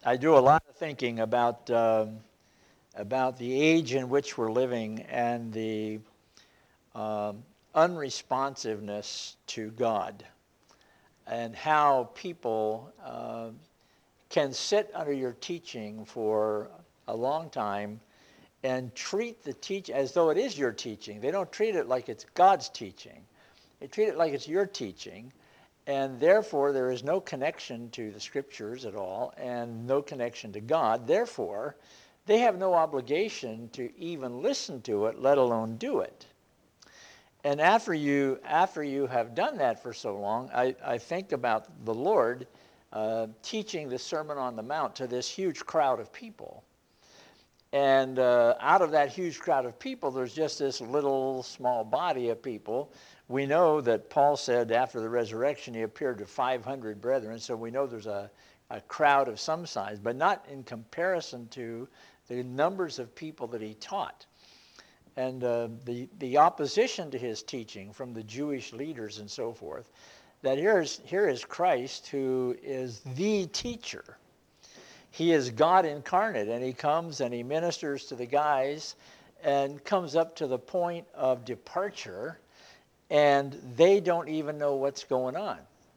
I do a lot of thinking about the age in which we're living and the unresponsiveness to God, and how people can sit under your teaching for a long time and treat the teach as though it is your teaching. They don't treat it like it's God's teaching. They treat it like it's your teaching, and therefore there is no connection to the scriptures at all and no connection to God. Therefore, they have no obligation to even listen to it, let alone do it. And after you have done that for so long, I think about the Lord teaching the Sermon on the Mount to this huge crowd of people. And out of that huge crowd of people, there's just this little small body of people. We know that Paul said after the resurrection he appeared to 500 brethren, so we know there's a crowd of some size, but not in comparison to the numbers of people that he taught. And the opposition to his teaching from the Jewish leaders and so forth, that here is Christ, who is the teacher. He is God incarnate, and he comes and he ministers to the guys and comes up to the point of departure, and they don't even know what's going on.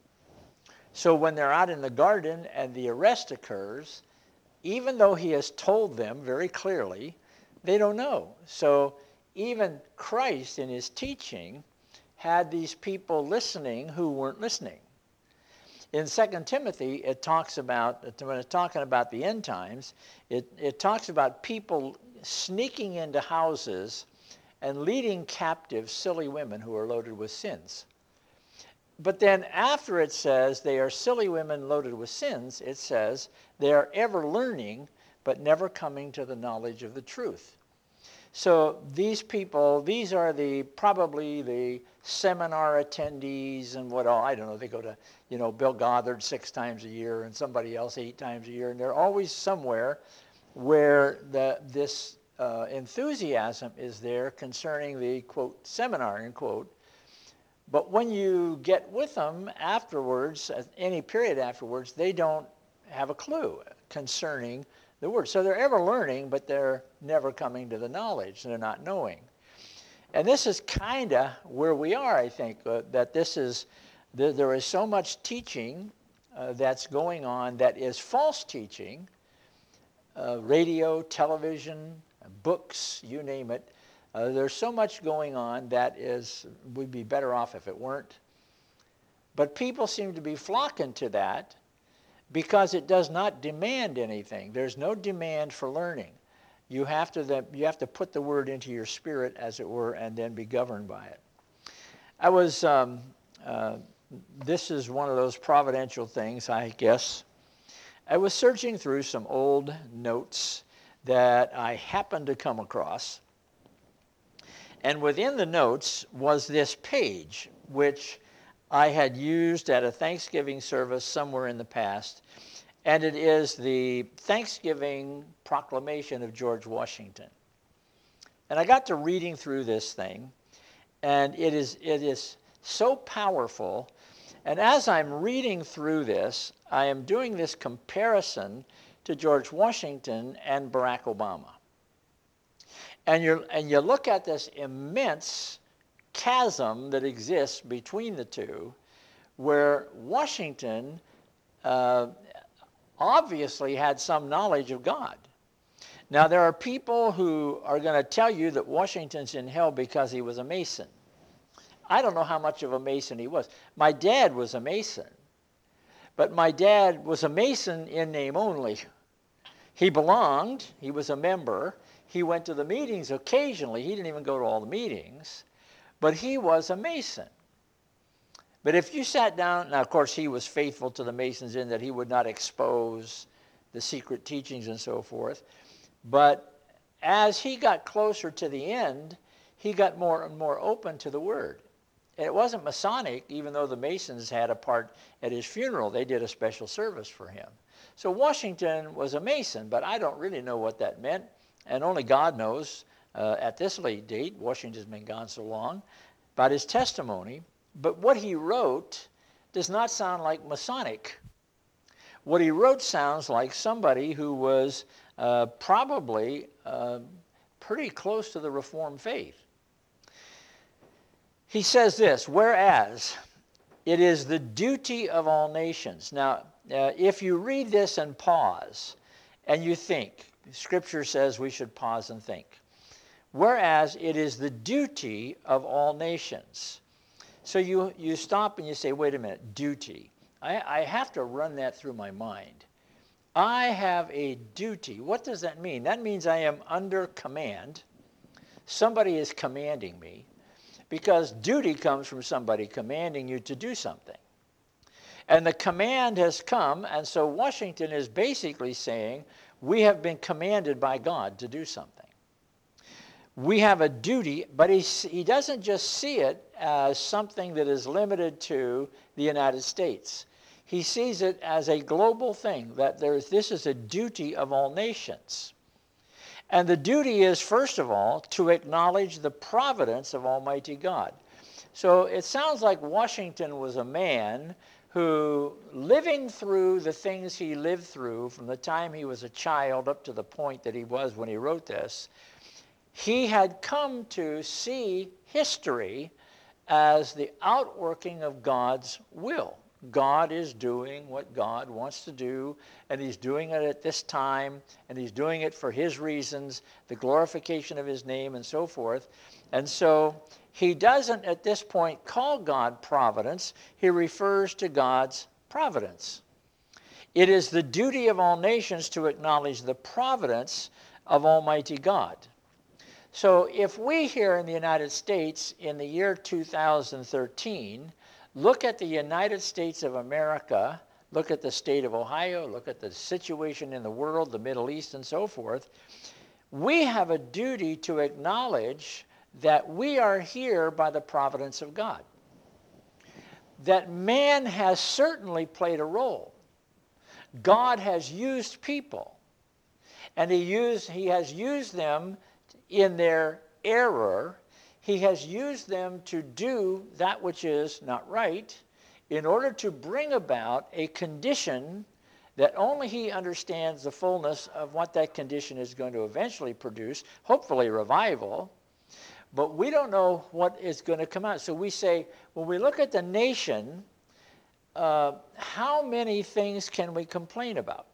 So when they're out in the garden and the arrest occurs, even though he has told them very clearly, they don't know. So even Christ in his teaching had these people listening who weren't listening. In 2 Timothy, it talks about, when it's talking about the end times, it talks about people sneaking into houses and leading captive silly women who are loaded with sins. But then after it says they are silly women loaded with sins, it says they are ever learning but never coming to the knowledge of the truth. So these people, these are probably the seminar attendees and what all, I don't know, they go to, Bill Gothard 6 times a year and somebody else 8 times a year, and they're always somewhere where this enthusiasm is there concerning the, quote, seminar, end quote. But when you get with them afterwards, at any period afterwards, they don't have a clue concerning the word. So they're ever learning, but they're never coming to the knowledge. They're not knowing. And this is kind of where we are, I think, that there is so much teaching that's going on that is false teaching, radio, television, books, you name it. There's so much going on that we'd be better off if it weren't. But people seem to be flocking to that because it does not demand anything. There's no demand for learning. You have to put the word into your spirit, as it were, and then be governed by it. This is one of those providential things, I guess. I was searching through some old notes that I happened to come across. And within the notes was this page, which I had used at a Thanksgiving service somewhere in the past. And it is the Thanksgiving proclamation of George Washington. And I got to reading through this thing, and it is so powerful. And as I'm reading through this, I am doing this comparison to George Washington and Barack Obama. And you look at this immense chasm that exists between the two, where Washington obviously had some knowledge of God. Now, there are people who are going to tell you that Washington's in hell because he was a Mason. I don't know how much of a Mason he was. My dad was a Mason, but my dad was a Mason in name only. He belonged, he was a member, he went to the meetings occasionally. He didn't even go to all the meetings, but he was a Mason. But if you sat down, now of course he was faithful to the Masons in that he would not expose the secret teachings and so forth, but as he got closer to the end, he got more and more open to the Word. And it wasn't Masonic, even though the Masons had a part at his funeral. They did a special service for him. So Washington was a Mason, but I don't really know what that meant. And only God knows at this late date, Washington's been gone so long, about his testimony. But what he wrote does not sound like Masonic. what he wrote sounds like somebody who was probably pretty close to the Reformed faith. He says this, whereas it is the duty of all nations. Now, if you read this and pause, and you think, Scripture says we should pause and think. Whereas it is the duty of all nations. So you stop and you say, wait a minute, duty. I have to run that through my mind. I have a duty. What does that mean? That means I am under command. Somebody is commanding me, because duty comes from somebody commanding you to do something. And the command has come, and so Washington is basically saying, we have been commanded by God to do something. We have a duty, but he doesn't just see it as something that is limited to the United States. He sees it as a global thing, that this is a duty of all nations. And the duty is, first of all, to acknowledge the providence of Almighty God. So it sounds like Washington was a man who, living through the things he lived through from the time he was a child up to the point that he was when he wrote this, he had come to see history as the outworking of God's will. God is doing what God wants to do, and he's doing it at this time, and he's doing it for his reasons, the glorification of his name and so forth. And so he doesn't at this point call God providence. He refers to God's providence. It is the duty of all nations to acknowledge the providence of Almighty God. So if we here in the United States in the year 2013 look at the United States of America, look at the state of Ohio, look at the situation in the world, the Middle East and so forth, we have a duty to acknowledge that we are here by the providence of God. That man has certainly played a role. God has used people, and he has used them in their error. He has used them to do that which is not right in order to bring about a condition that only he understands the fullness of what that condition is going to eventually produce, hopefully revival. But we don't know what is going to come out. So we say, when we look at the nation, how many things can we complain about?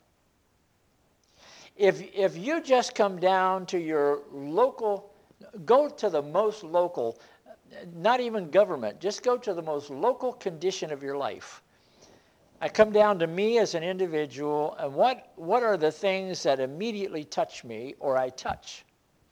If you just come down to your local, go to the most local, not even government, just go to the most local condition of your life. I come down to me as an individual, and what are the things that immediately touch me or I touch?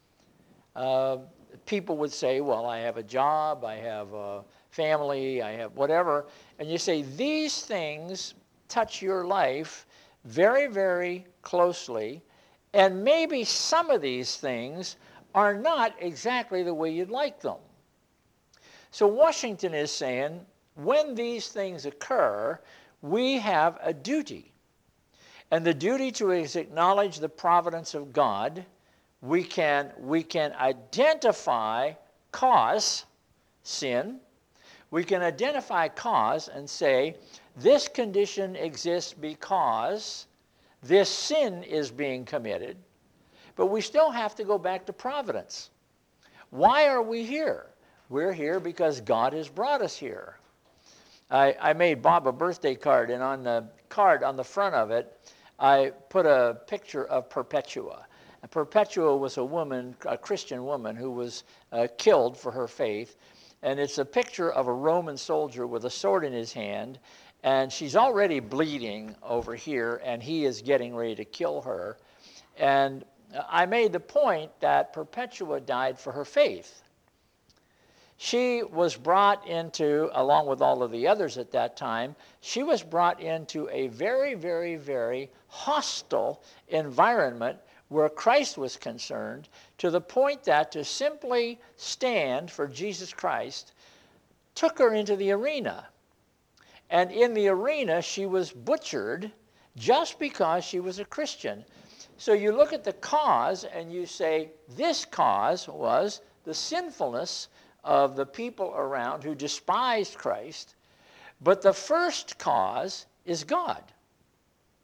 People would say, well, I have a job, I have a family, I have whatever. And you say, these things touch your life very, very closely. And maybe some of these things are not exactly the way you'd like them. So Washington is saying, when these things occur, we have a duty. And the duty to acknowledge the providence of God. We can identify cause, sin. We can identify cause and say, this condition exists because this sin is being committed. But we still have to go back to providence. Why are we here? We're here because God has brought us here. I made Bob a birthday card, and on the card, on the front of it, I put a picture of Perpetua. And Perpetua was a woman, a Christian woman, who was killed for her faith. And it's a picture of a Roman soldier with a sword in his hand, and she's already bleeding over here, and he is getting ready to kill her. And I made the point that Perpetua died for her faith. She was brought into, along with all of the others at that time, she was brought into a very, very, very hostile environment where Christ was concerned, to the point that to simply stand for Jesus Christ took her into the arena. And in the arena, she was butchered just because she was a Christian. So you look at the cause and you say, this cause was the sinfulness of the people around who despised Christ. But the first cause is God.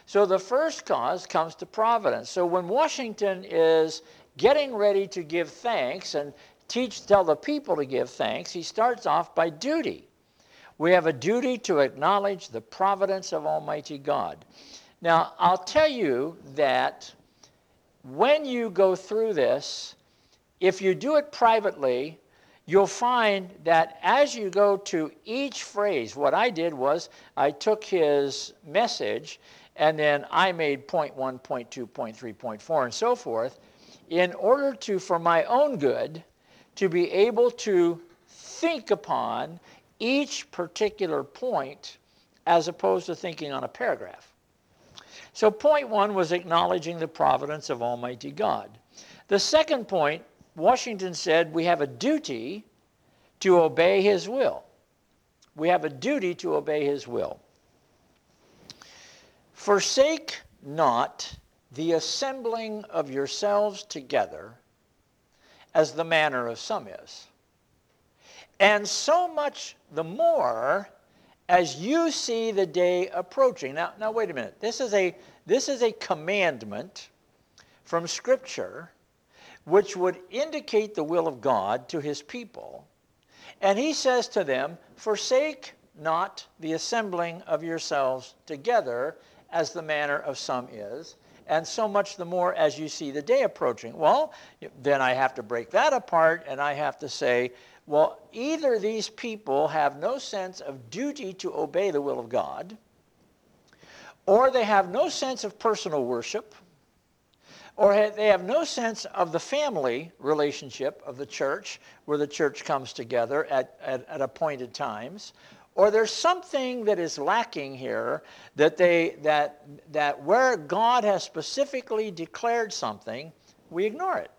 So the first cause comes to providence. So when Washington is getting ready to give thanks and tell the people to give thanks, he starts off by duty. We have a duty to acknowledge the providence of Almighty God. Now, I'll tell you that when you go through this, if you do it privately, you'll find that as you go to each phrase, what I did was I took his message and then I made point 1, point 2, point 3, point 4, and so forth, in order to, for my own good, to be able to think upon each particular point as opposed to thinking on a paragraph. So point 1 was acknowledging the providence of Almighty God. The second point, Washington said we have a duty to obey his will. We have a duty to obey his will. Forsake not the assembling of yourselves together, as the manner of some is. And so much the more as you see the day approaching. Now wait a minute. This is a commandment from Scripture which would indicate the will of God to his people. And he says to them, forsake not the assembling of yourselves together, as the manner of some is, and so much the more as you see the day approaching. Well, then I have to break that apart, and I have to say, well, either these people have no sense of duty to obey the will of God, or they have no sense of personal worship, or they have no sense of the family relationship of the church, where the church comes together at appointed times, or there's something that is lacking here that where God has specifically declared something, we ignore it.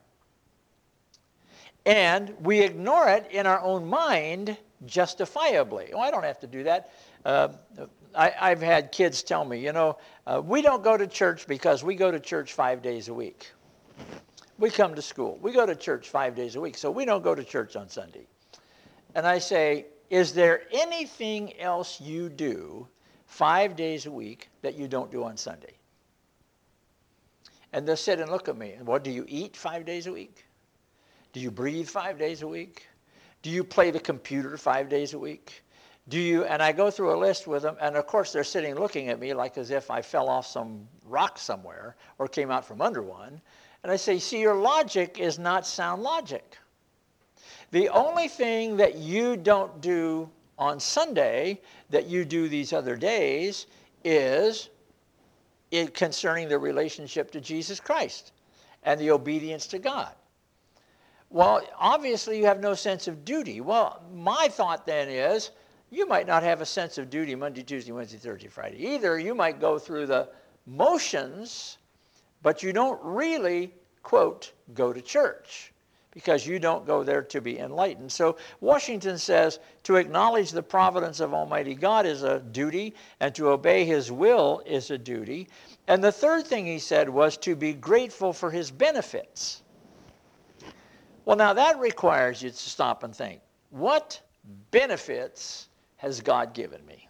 And we ignore it in our own mind justifiably. Oh, I don't have to do that. I've had kids tell me, we don't go to church because we go to church 5 days a week. We come to school. We go to church 5 days a week, so we don't go to church on Sunday. And I say, is there anything else you do 5 days a week that you don't do on Sunday? And they'll sit and look at me. What, do you eat 5 days a week? Do you breathe 5 days a week? Do you play the computer 5 days a week? And I go through a list with them, and of course they're sitting looking at me like as if I fell off some rock somewhere or came out from under one. And I say, see, your logic is not sound logic. The only thing that you don't do on Sunday that you do these other days is concerning the relationship to Jesus Christ and the obedience to God. Well, obviously you have no sense of duty. Well, my thought then is, you might not have a sense of duty Monday, Tuesday, Wednesday, Thursday, Friday either. You might go through the motions, but you don't really, quote, go to church, because you don't go there to be enlightened. So Washington says to acknowledge the providence of Almighty God is a duty, and to obey his will is a duty. And the third thing he said was to be grateful for his benefits. Well, now that requires you to stop and think, what benefits has God given me?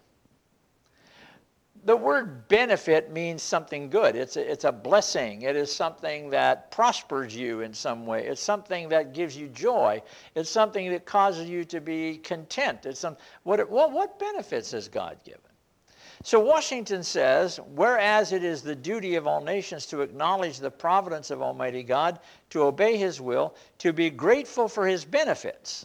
The word benefit means something good. It's a blessing. It is something that prospers you in some way. It's something that gives you joy. It's something that causes you to be content. What benefits has God given? So Washington says, whereas it is the duty of all nations to acknowledge the providence of Almighty God, to obey his will, to be grateful for his benefits,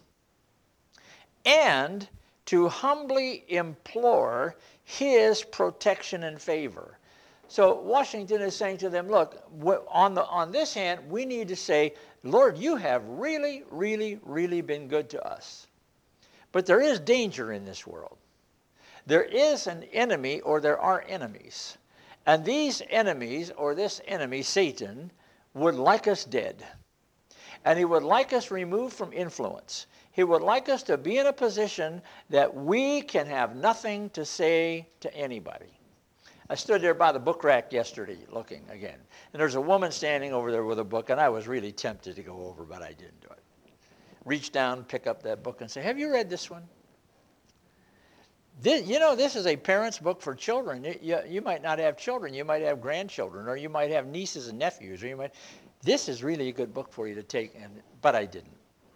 and to humbly implore his protection and favor. So Washington is saying to them, look, on this hand, we need to say, Lord, you have really, really, really been good to us. But there is danger in this world. There is an enemy, or there are enemies. And these enemies, or this enemy, Satan, would like us dead. And he would like us removed from influence. He would like us to be in a position that we can have nothing to say to anybody. I stood there by the book rack yesterday looking again. And there's a woman standing over there with a book, and I was really tempted to go over, but I didn't do it. Reach down, pick up that book, and say, have you read this one? This is a parent's book for children. You might not have children. You might have grandchildren, or you might have nieces and nephews, or you might. This is really a good book for you to take, but I didn't.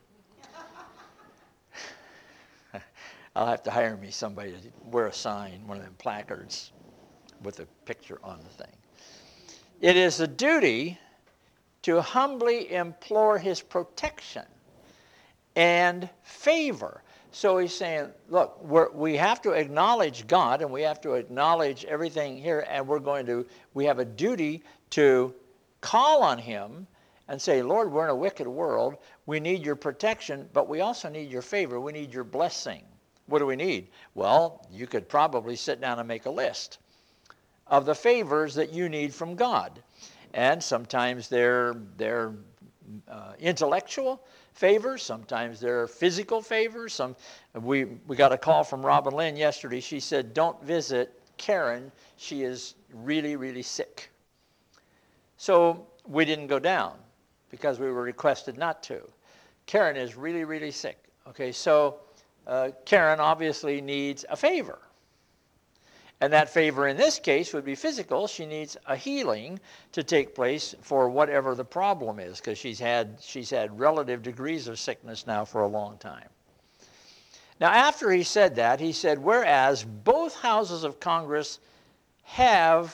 I'll have to hire me somebody to wear a sign, one of them placards, with a picture on the thing. It is a duty to humbly implore his protection and favor. So he's saying, look, we have to acknowledge God, and we have to acknowledge everything here, and we have a duty to call on him and say, Lord, we're in a wicked world. We need your protection, but we also need your favor. We need your blessing. What do we need? Well, you could probably sit down and make a list of the favors that you need from God. And sometimes they're intellectual favors. Sometimes they're physical favors. We got a call from Robin Lynn yesterday. She said, don't visit Karen. She is really, really sick. So we didn't go down because we were requested not to. Karen is really, really sick. Okay, so Karen obviously needs a favor. And that favor in this case would be physical. She needs a healing to take place for whatever the problem is, because she's had relative degrees of sickness now for a long time. Now, after he said that, he said, whereas both houses of Congress have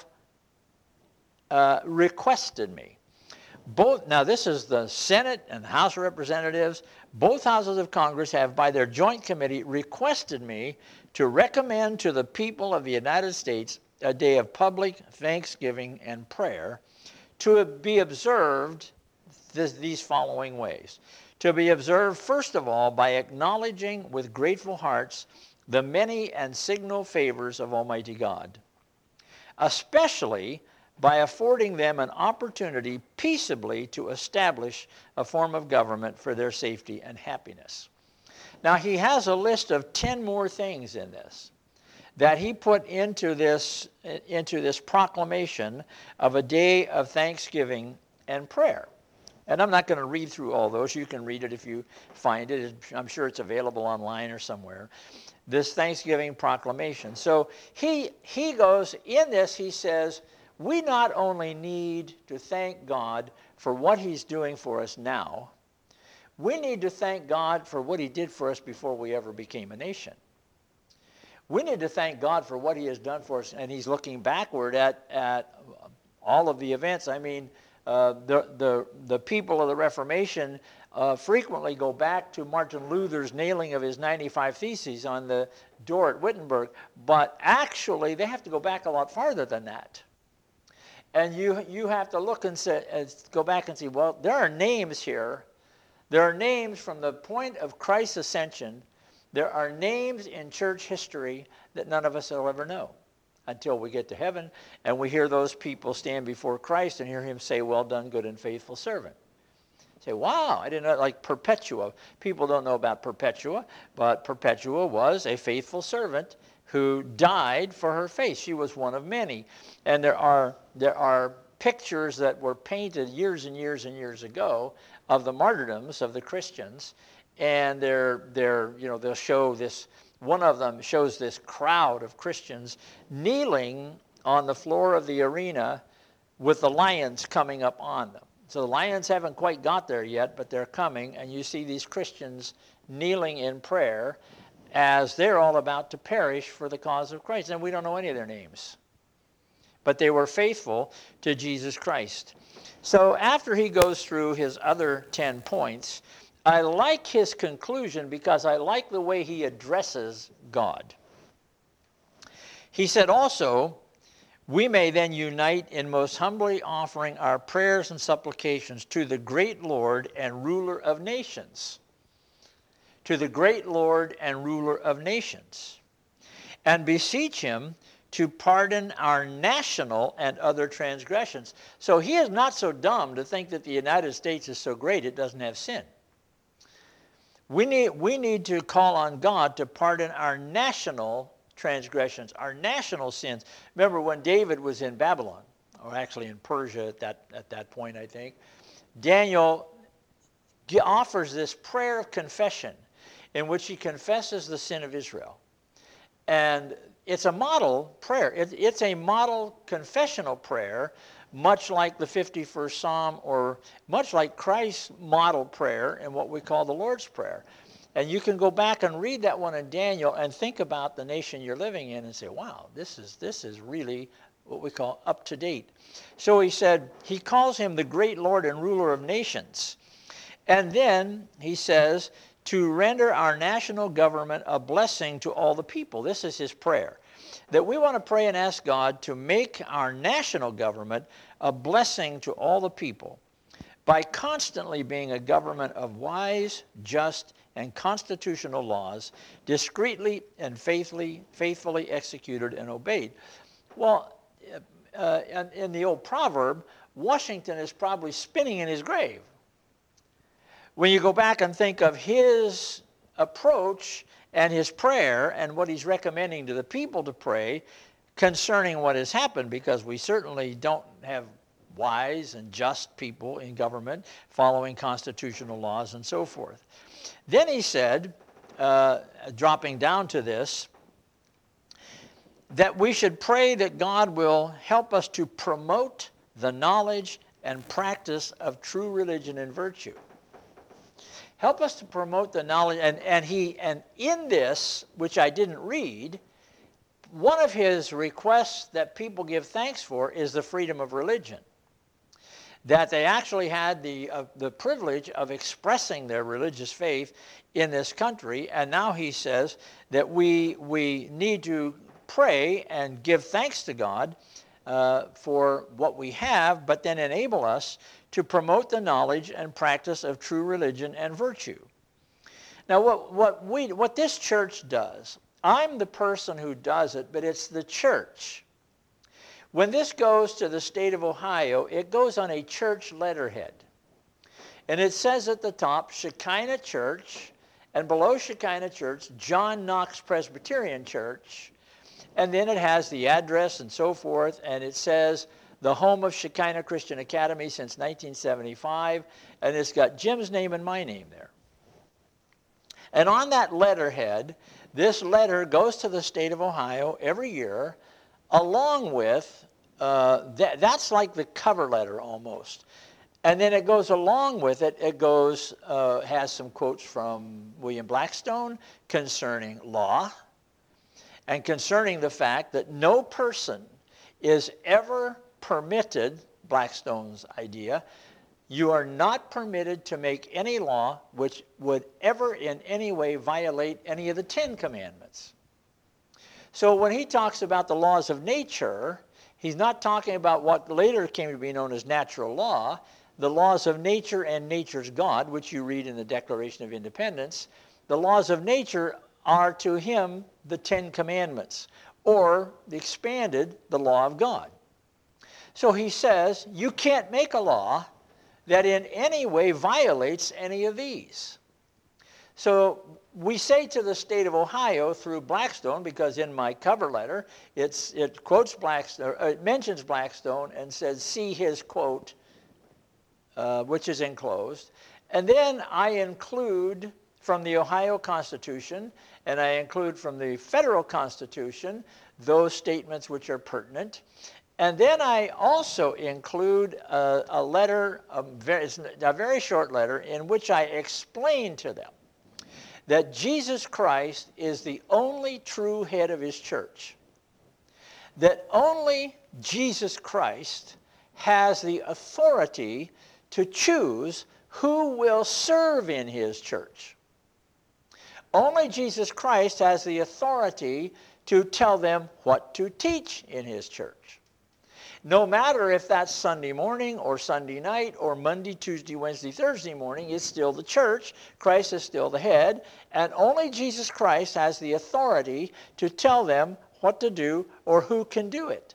requested me. Now, this is the Senate and the House of Representatives. Both houses of Congress have, by their joint committee, requested me to recommend to the people of the United States a day of public thanksgiving and prayer to be observed these following ways. To be observed, first of all, by acknowledging with grateful hearts the many and signal favors of Almighty God, especially by affording them an opportunity peaceably to establish a form of government for their safety and happiness. Now, he has a list of 10 more things in this that he put into this proclamation of a day of thanksgiving and prayer. And I'm not going to read through all those. You can read it if you find it. I'm sure it's available online or somewhere. This Thanksgiving proclamation. So he goes, in this he says, we not only need to thank God for what he's doing for us now, we need to thank God for what he did for us before we ever became a nation. We need to thank God for what he has done for us, and he's looking backward at all of the events. I mean, the people of the Reformation frequently go back to Martin Luther's nailing of his 95 Theses on the door at Wittenberg, but actually they have to go back a lot farther than that. And you have to look and go back and see, well, there are names here. There are names from the point of Christ's ascension. There are names in church history that none of us will ever know until we get to heaven and we hear those people stand before Christ and hear him say, well done, good and faithful servant. Say, wow, I didn't know, like Perpetua. People don't know about Perpetua, but Perpetua was a faithful servant who died for her faith. She was one of many. And there are pictures that were painted years and years and years ago of the martyrdoms of the Christians, and they'll show this. One of them shows this crowd of Christians kneeling on the floor of the arena with the lions coming up on them. So the lions haven't quite got there yet, but they're coming, and you see these Christians kneeling in prayer as they're all about to perish for the cause of Christ. And we don't know any of their names. But they were faithful to Jesus Christ. So after he goes through his other 10 points, I like his conclusion because I like the way he addresses God. He said also, we may then unite in most humbly offering our prayers and supplications to the great Lord and ruler of nations. To the great Lord and ruler of nations. And beseech him to pardon our national and other transgressions. So he is not so dumb to think that the United States is so great it doesn't have sin. We need to call on God to pardon our national transgressions, our national sins. Remember when David was in Babylon, or actually in Persia at that point, I think, Daniel offers this prayer of confession in which he confesses the sin of Israel. And it's a model prayer. It's a model confessional prayer, much like the 51st Psalm, or much like Christ's model prayer and what we call the Lord's Prayer. And you can go back and read that one in Daniel and think about the nation you're living in and say, wow, this is really what we call up to date. So he said, he calls him the great Lord and ruler of nations. And then he says, to render our national government a blessing to all the people. This is his prayer. That we want to pray and ask God to make our national government a blessing to all the people by constantly being a government of wise, just, and constitutional laws, discreetly and faithfully executed and obeyed. Well, in the old proverb, Washington is probably spinning in his grave. When you go back and think of his approach and his prayer and what he's recommending to the people to pray concerning what has happened, because we certainly don't have wise and just people in government following constitutional laws and so forth. Then he said, dropping down to this, that we should pray that God will help us to promote the knowledge and practice of true religion and virtue. Help us to promote the knowledge, and in this, which I didn't read, one of his requests that people give thanks for is the freedom of religion. That they actually had the privilege of expressing their religious faith in this country, and now he says that we need to pray and give thanks to God for what we have, but then enable us to promote the knowledge and practice of true religion and virtue. Now, what this church does, I'm the person who does it, but it's the church. When this goes to the state of Ohio, it goes on a church letterhead. And it says at the top, Shekinah Church, and below Shekinah Church, John Knox Presbyterian Church. And then it has the address and so forth, and it says, the home of Shekinah Christian Academy since 1975, and it's got Jim's name and my name there. And on that letterhead, this letter goes to the state of Ohio every year, along with, that's like the cover letter almost. And then it goes along with it, has some quotes from William Blackstone concerning law, and concerning the fact that no person is ever permitted, Blackstone's idea, you are not permitted to make any law which would ever in any way violate any of the 10 commandments. So when he talks about the laws of nature, he's not talking about what later came to be known as natural law, the laws of nature and nature's God, which you read in the Declaration of Independence. The laws of nature are to him the 10 commandments, or the law of God. So he says, you can't make a law that in any way violates any of these. So we say to the state of Ohio through Blackstone, because in my cover letter, it quotes Blackstone, it mentions Blackstone and says, see his quote, which is enclosed. And then I include from the Ohio Constitution, and I include from the federal Constitution, those statements which are pertinent. And then I also include a letter, a very short letter, in which I explain to them that Jesus Christ is the only true head of his church. That only Jesus Christ has the authority to choose who will serve in his church. Only Jesus Christ has the authority to tell them what to teach in his church. No matter if that's Sunday morning or Sunday night or Monday, Tuesday, Wednesday, Thursday morning, it's still the church. Christ is still the head. And only Jesus Christ has the authority to tell them what to do or who can do it.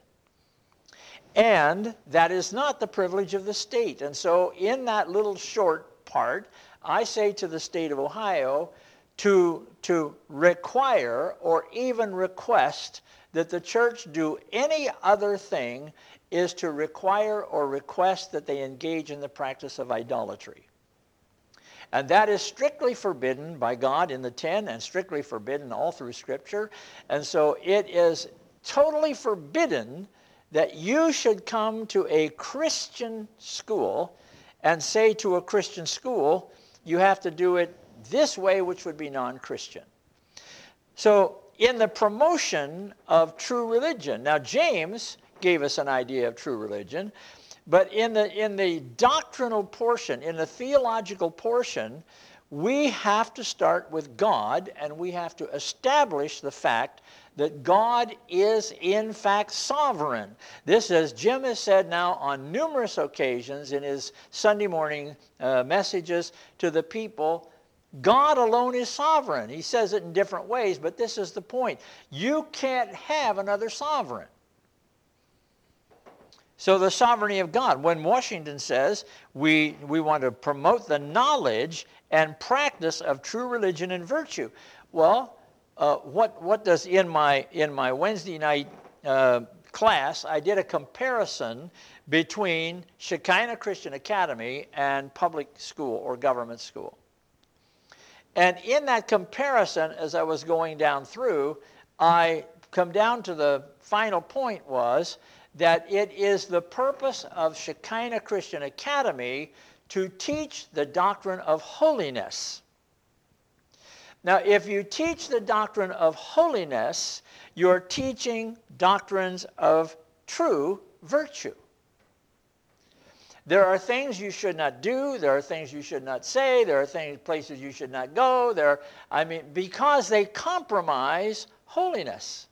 And that is not the privilege of the state. And so in that little short part, I say to the state of Ohio to require or even request that the church do any other thing is to require or request that they engage in the practice of idolatry. And that is strictly forbidden by God in the 10 and strictly forbidden all through Scripture. And so it is totally forbidden that you should come to a Christian school and say to a Christian school, you have to do it this way, which would be non-Christian. So in the promotion of true religion, now James gave us an idea of true religion, but in the doctrinal portion, in the theological portion, we have to start with God, and we have to establish the fact that God is in fact sovereign. This, as Jim has said now on numerous occasions in his Sunday morning messages to the people, God alone is sovereign. He says it in different ways, but this is the point. You can't have another sovereign. So the sovereignty of God. When Washington says we want to promote the knowledge and practice of true religion and virtue, well, what does in my Wednesday night class, I did a comparison between Shekinah Christian Academy and public school or government school. And in that comparison, as I was going down through, I come down to the final point was that it is the purpose of Shekinah Christian Academy to teach the doctrine of holiness. Now, if you teach the doctrine of holiness, you're teaching doctrines of true virtue. There are things you should not do. There are things you should not say. There are places you should not go. Because they compromise holiness.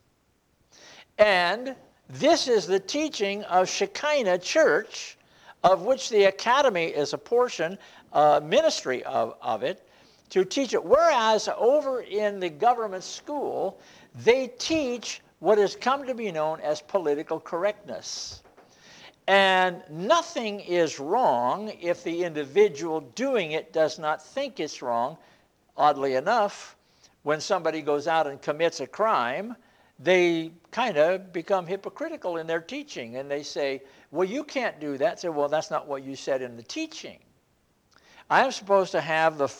And this is the teaching of Shekinah Church, of which the academy is a portion, ministry of it, to teach it. Whereas over in the government school, they teach what has come to be known as political correctness. And nothing is wrong if the individual doing it does not think it's wrong. Oddly enough, when somebody goes out and commits a crime, they kind of become hypocritical in their teaching. And they say, well, you can't do that. Say, well, that's not what you said in the teaching. I am supposed to have the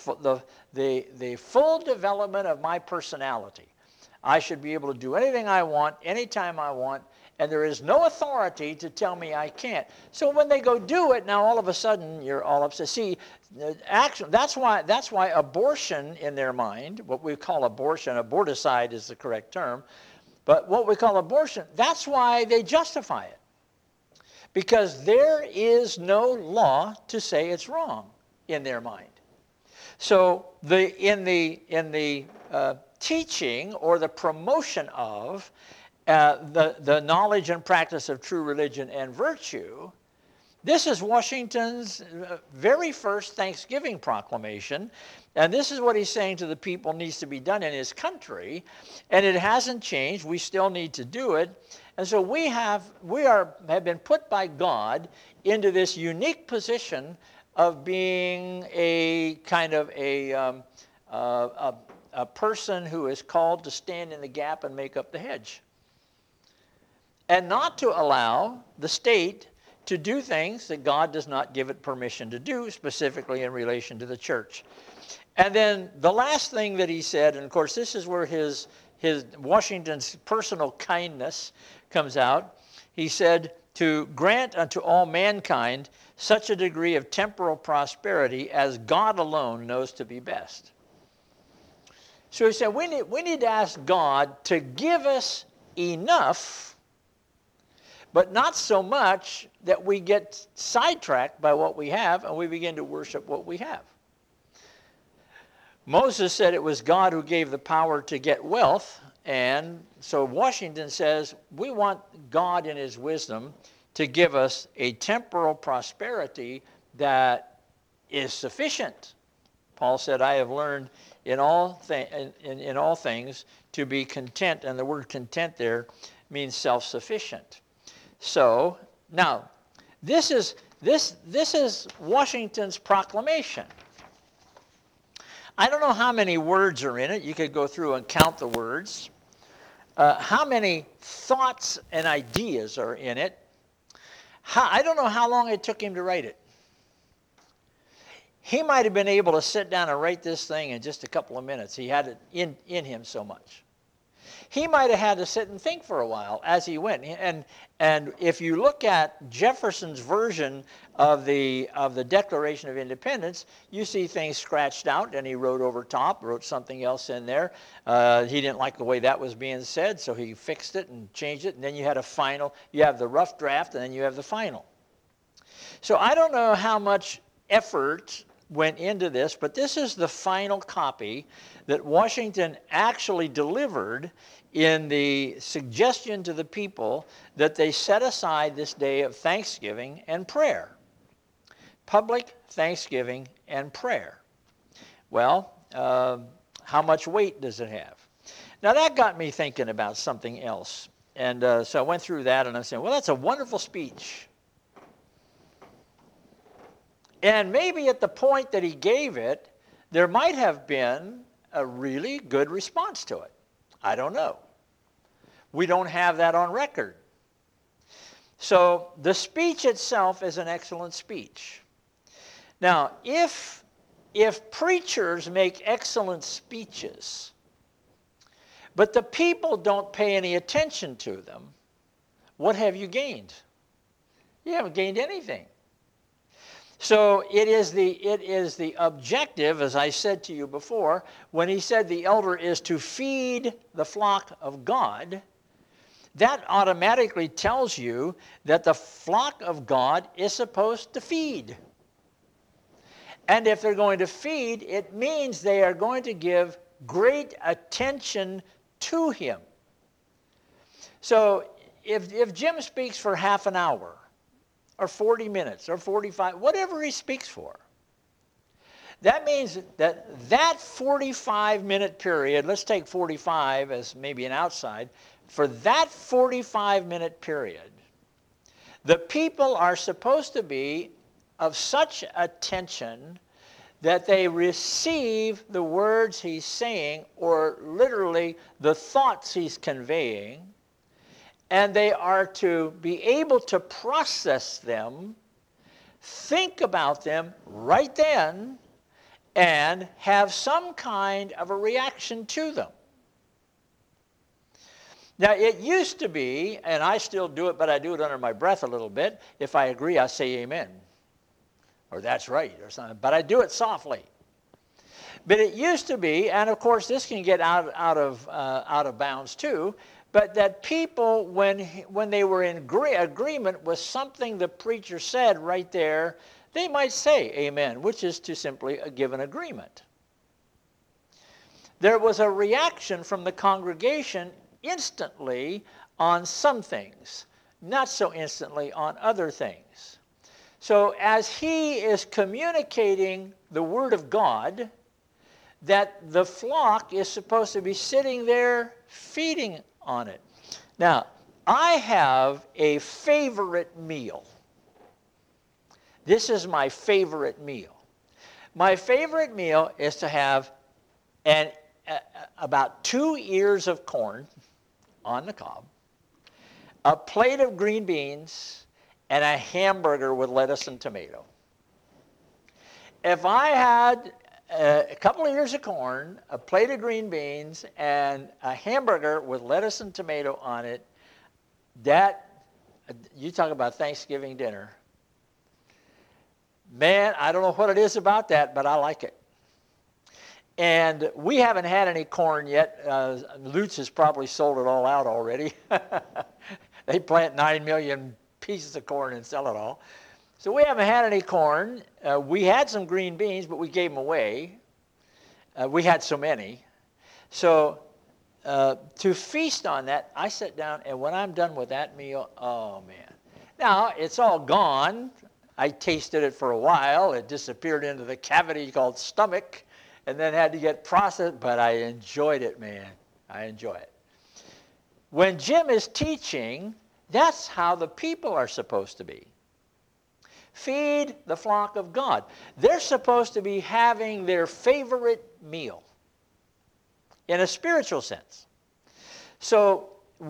full development of my personality. I should be able to do anything I want, anytime I want, and there is no authority to tell me I can't. So when they go do it, now all of a sudden you're all upset. See, that's why abortion in their mind, what we call abortion, aborticide is the correct term, but what we call abortion, that's why they justify it. Because there is no law to say it's wrong in their mind. So in the teaching or the promotion of the knowledge and practice of true religion and virtue, this is Washington's very first Thanksgiving proclamation, and this is what he's saying to the people needs to be done in his country, and it hasn't changed. We still need to do it, and so we have been put by God into this unique position of being a kind of a person who is called to stand in the gap and make up the hedge, and not to allow the state to do things that God does not give it permission to do, specifically in relation to the church. And then the last thing that he said, and of course this is where his Washington's personal kindness comes out. He said, to grant unto all mankind such a degree of temporal prosperity as God alone knows to be best. So he said, we need to ask God to give us enough, but not so much that we get sidetracked by what we have and we begin to worship what we have. Moses said it was God who gave the power to get wealth, and so Washington says we want God in his wisdom to give us a temporal prosperity that is sufficient. Paul said, I have learned in all things to be content, and the word content there means self-sufficient. So now, this is Washington's proclamation. I don't know how many words are in it. You could go through and count the words. How many thoughts and ideas are in it? I don't know how long it took him to write it. he might have been able to sit down and write this thing in just a couple of minutes. He had it in him so much. He might have had to sit and think for a while as he went. And if you look at Jefferson's version of the Declaration of Independence, you see things scratched out, and he wrote over top, wrote something else in there. He didn't like the way that was being said, so he fixed it and changed it. And then you had a final. You have the rough draft, and then you have the final. So I don't know how much effort went into this, but this is the final copy that Washington actually delivered in the suggestion to the people that they set aside this day of thanksgiving and prayer. Public thanksgiving and prayer. Well, how much weight does it have? Now that got me thinking about something else. And so I went through that and I said, well, that's a wonderful speech. And maybe at the point that he gave it, there might have been a really good response to it. I don't know. We don't have that on record. So the speech itself is an excellent speech. Now, if preachers make excellent speeches, but the people don't pay any attention to them, what have you gained? You haven't gained anything. So it is the objective, as I said to you before, when he said the elder is to feed the flock of God, that automatically tells you that the flock of God is supposed to feed. And if they're going to feed, it means they are going to give great attention to him. So if Jim speaks for half an hour, or 40 minutes, or 45, whatever he speaks for. That means that 45-minute period, let's take 45 as maybe an outside, for that 45-minute period, the people are supposed to be of such attention that they receive the words he's saying, or literally the thoughts he's conveying, and they are to be able to process them, think about them right then, and have some kind of a reaction to them. Now, it used to be, and I still do it, but I do it under my breath a little bit. If I agree, I say amen, or that's right, or something. But I do it softly. But it used to be, and of course this can get out of bounds too, but that people, when they were in agreement with something the preacher said right there, they might say amen, which is to simply give an agreement. There was a reaction from the congregation instantly on some things, not so instantly on other things. So as he is communicating the Word of God, that the flock is supposed to be sitting there feeding on it. Now, I have a favorite meal. This is my favorite meal. My favorite meal is to have about 2 ears of corn on the cob, a plate of green beans, and a hamburger with lettuce and tomato. If I had a couple of ears of corn, a plate of green beans, and a hamburger with lettuce and tomato on it, you talk about Thanksgiving dinner. Man, I don't know what it is about that, but I like it. And we haven't had any corn yet. Lutz has probably sold it all out already. They plant 9 million pieces of corn and sell it all. So we haven't had any corn. We had some green beans, but we gave them away. We had so many. So to feast on that, I sit down, and when I'm done with that meal, oh, man. Now, it's all gone. I tasted it for a while. It disappeared into the cavity called stomach, and then had to get processed, but I enjoyed it, man. I enjoy it. When Jim is teaching, that's how the people are supposed to be. Feed the flock of God. They're supposed to be having their favorite meal in a spiritual sense. So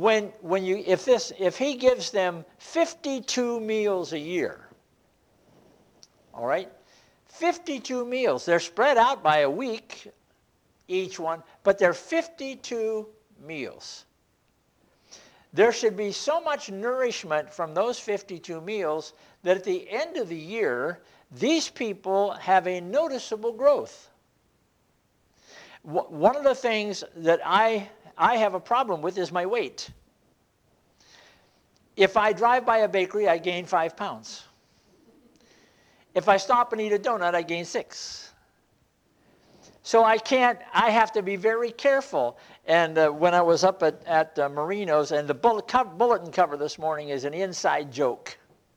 if he gives them 52 meals a year, all right, 52 meals. They're spread out by a week, each one, but they're 52 meals. There should be so much nourishment from those 52 meals that at the end of the year, these people have a noticeable growth. One of the things that I have a problem with is my weight. If I drive by a bakery, I gain 5 pounds. If I stop and eat a donut, I gain 6. So I have to be very careful. And when I was up at Marino's, and the bulletin cover this morning is an inside joke.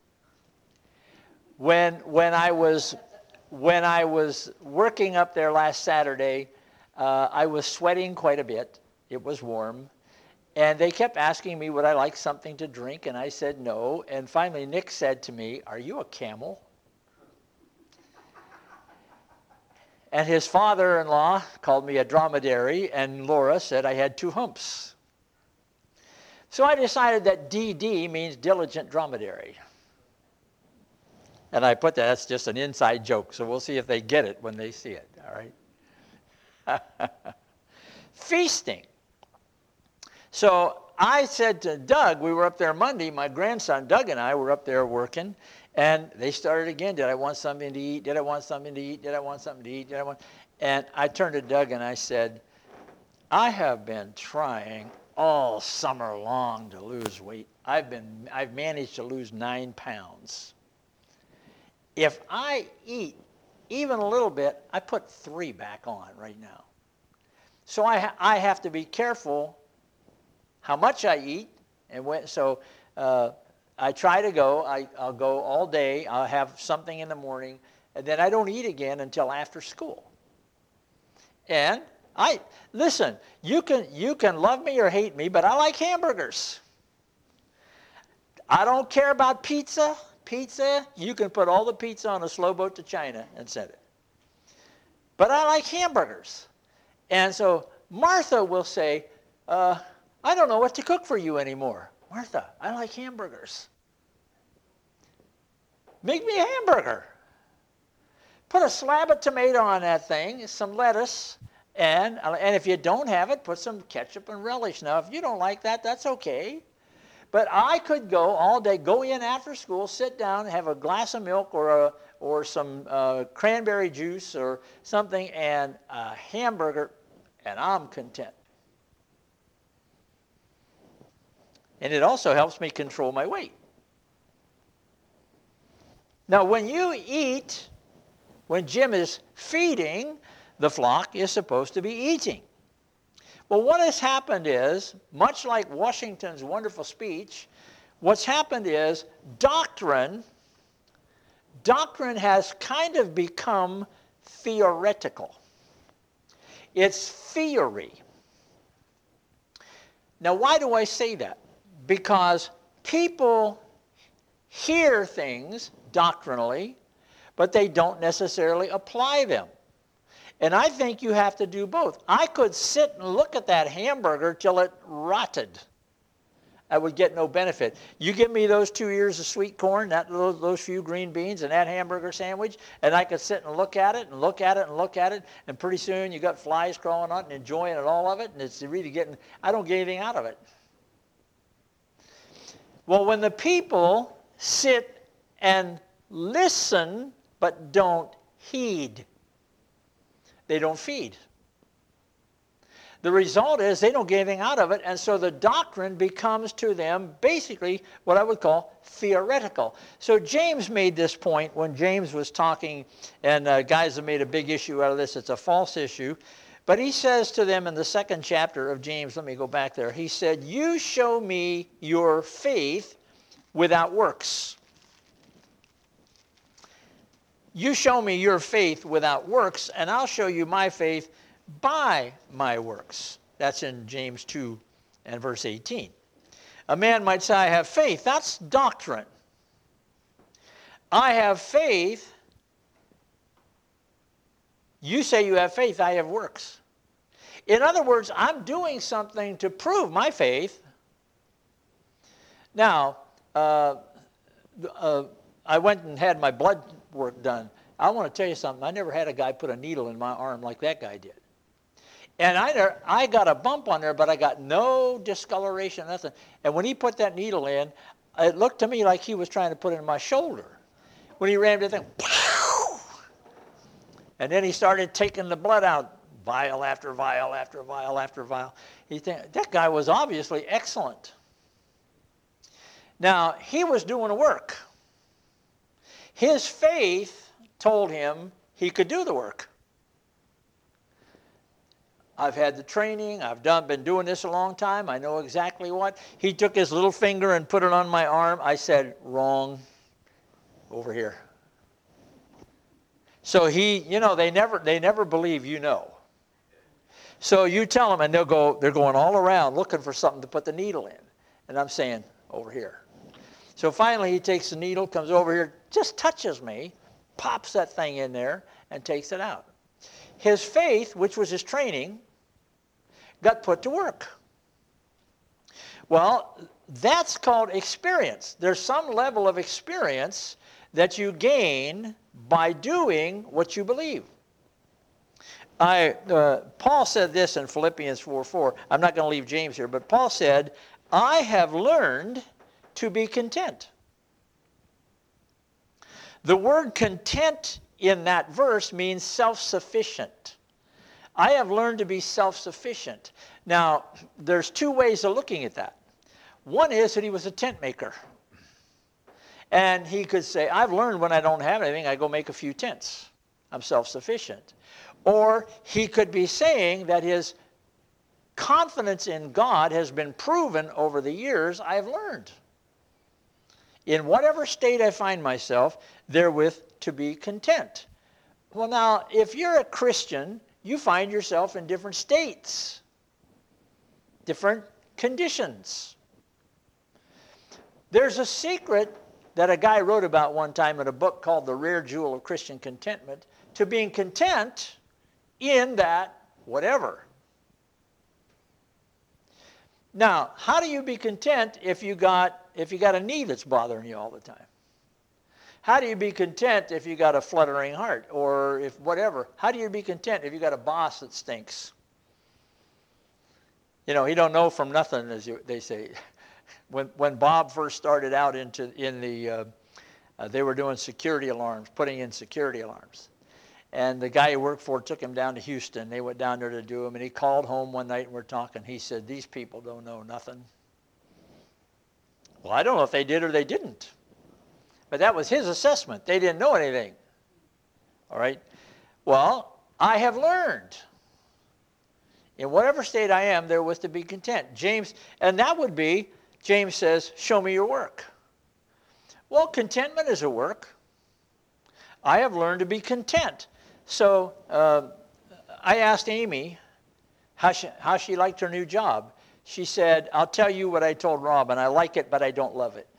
When I was working up there last Saturday, I was sweating quite a bit. It was warm. And they kept asking me would I like something to drink, and I said no. And finally Nick said to me, "Are you a camel?" And his father-in-law called me a dromedary, and Laura said I had 2 humps. So I decided that DD means diligent dromedary. And I put that's just an inside joke, so we'll see if they get it when they see it, all right? Feasting. So I said to Doug, we were up there Monday, my grandson Doug and I were up there working, and they started again. Did I want something to eat? Did I want something to eat? Did I want something to eat? And I turned to Doug and I said, I have been trying all summer long to lose weight. I've managed to lose 9 pounds. If I eat even a little bit, I put 3 back on right now. So I have to be careful how much I eat, and I try to go. I'll go all day. I'll have something in the morning, and then I don't eat again until after school. And listen. You can love me or hate me, but I like hamburgers. I don't care about pizza. Pizza, you can put all the pizza on a slow boat to China and send it. But I like hamburgers. And so Martha will say, I don't know what to cook for you anymore. Martha, I like hamburgers. Make me a hamburger. Put a slab of tomato on that thing, some lettuce, and if you don't have it, put some ketchup and relish. Now, if you don't like that, that's okay. But I could go all day, go in after school, sit down, have a glass of milk or some cranberry juice or something, and a hamburger, and I'm content. And it also helps me control my weight. Now, when you eat, when Jim is feeding, the flock is supposed to be eating. Well, what has happened is, much like Washington's wonderful speech, what's happened is doctrine has kind of become theoretical. It's theory. Now, why do I say that? Because people hear things doctrinally, but they don't necessarily apply them. And I think you have to do both. I could sit and look at that hamburger till it rotted. I would get no benefit. You give me those 2 ears of sweet corn, those few green beans, and that hamburger sandwich, and I could sit and look at it and look at it and look at it, and pretty soon you got flies crawling on it and enjoying it, all of it, and it's really I don't get anything out of it. Well, when the people sit and listen but don't heed, they don't feed. The result is they don't get anything out of it, and so the doctrine becomes to them basically what I would call theoretical. So James made this point when James was talking, and guys have made a big issue out of this. It's a false issue. But he says to them in the 2nd chapter of James, let me go back there. He said, you show me your faith without works. You show me your faith without works, and I'll show you my faith by my works. That's in James 2 and verse 18. A man might say, I have faith. That's doctrine. I have faith. You say you have faith. I have works. In other words, I'm doing something to prove my faith. Now, I went and had my blood work done, I want to tell you something. I never had a guy put a needle in my arm like that guy did. And I got a bump on there, but I got no discoloration, nothing. And when he put that needle in, it looked to me like he was trying to put it in my shoulder. When he rammed it in, and then he started taking the blood out, vial after vial after vial after vial. That guy was obviously excellent. Now, he was doing the work. His faith told him he could do the work. I've had the training. I've been doing this a long time. I know exactly what. He took his little finger and put it on my arm. I said, wrong. Over here. So they never believe you know. So you tell them, and they're going all around looking for something to put the needle in. And I'm saying, over here. So finally he takes the needle, comes over here, just touches me, pops that thing in there, and takes it out. His faith, which was his training, got put to work. Well, that's called experience. There's some level of experience that you gain by doing what you believe. Paul said this in Philippians 4:4. I'm not going to leave James here, but Paul said, I have learned to be content. The word content in that verse means self-sufficient. I have learned to be self-sufficient. Now, there's two ways of looking at that. One is that he was a tent maker. And he could say, I've learned when I don't have anything, I go make a few tents. I'm self-sufficient. Or he could be saying that his confidence in God has been proven over the years. I've learned. In whatever state I find myself, therewith to be content. Well, now, if you're a Christian, you find yourself in different states, different conditions. There's a secret that a guy wrote about one time in a book called The Rare Jewel of Christian Contentment, to being content in that whatever. Now, how do you be content if you got a knee that's bothering you all the time? How do you be content if you got a fluttering heart or if whatever? How do you be content if you got a boss that stinks? You know, he don't know from nothing, as they say. When Bob first started out they were doing security alarms, putting in security alarms. And the guy he worked for took him down to Houston. They went down there to do them. And he called home one night and we're talking. He said, these people don't know nothing. Well, I don't know if they did or they didn't. But that was his assessment. They didn't know anything. All right? Well, I have learned. In whatever state I am, therewith to be content. And that would be, James says, show me your work. Well, contentment is a work. I have learned to be content. So I asked Amy how she liked her new job. She said, I'll tell you what I told Robin. I like it, but I don't love it.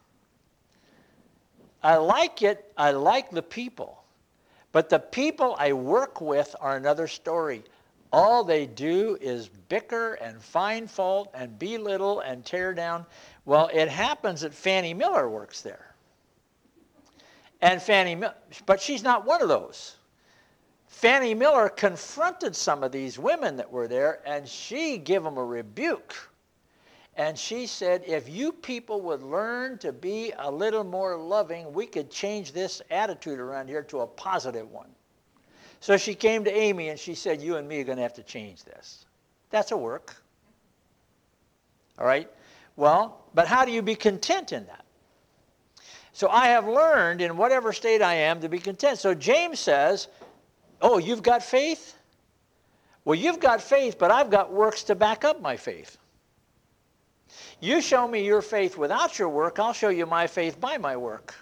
I like it. I like the people. But the people I work with are another story. All they do is bicker and find fault and belittle and tear down. Well, it happens that Fannie Miller works there. And but she's not one of those. Fannie Miller confronted some of these women that were there, and she gave them a rebuke. And she said, if you people would learn to be a little more loving, we could change this attitude around here to a positive one. So she came to Amy and she said, you and me are going to have to change this. That's a work. All right? Well, but how do you be content in that? So I have learned in whatever state I am to be content. So James says, oh, you've got faith? Well, you've got faith, but I've got works to back up my faith. You show me your faith without your work, I'll show you my faith by my work.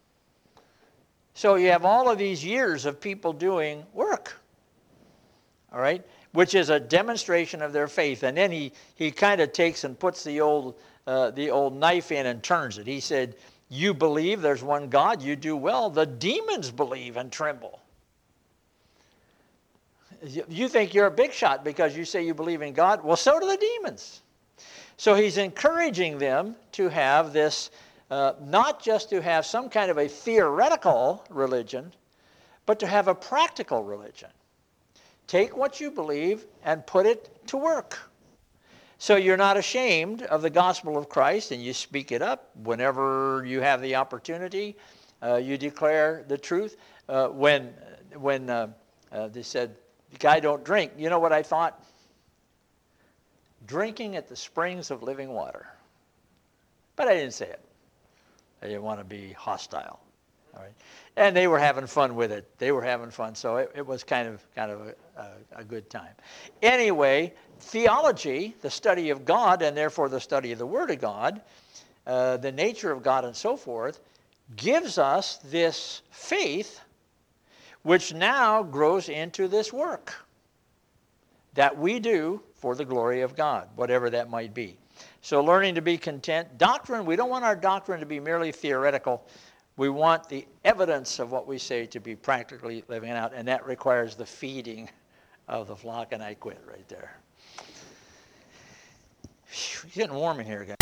So you have all of these years of people doing work, all right, which is a demonstration of their faith. And then he kind of takes and puts the old knife in and turns it. He said, you believe there's one God, you do well. The demons believe and tremble. You think you're a big shot because you say you believe in God? Well, so do the demons. So he's encouraging them to have this, not just to have some kind of a theoretical religion, but to have a practical religion. Take what you believe and put it to work. So you're not ashamed of the gospel of Christ, and you speak it up whenever you have the opportunity. You declare the truth. When they said, the guy don't drink, you know what I thought? Drinking at the springs of living water. But I didn't say it. I didn't want to be hostile. All right. And they were having fun with it. They were having fun, so it was kind of a good time. Anyway, theology, the study of God, and therefore the study of the Word of God, the nature of God and so forth, gives us this faith which now grows into this work that we do for the glory of God, whatever that might be. So learning to be content. Doctrine, we don't want our doctrine to be merely theoretical. We want the evidence of what we say to be practically living out, and that requires the feeding of the flock, and I quit right there. It's getting warm in here, guys.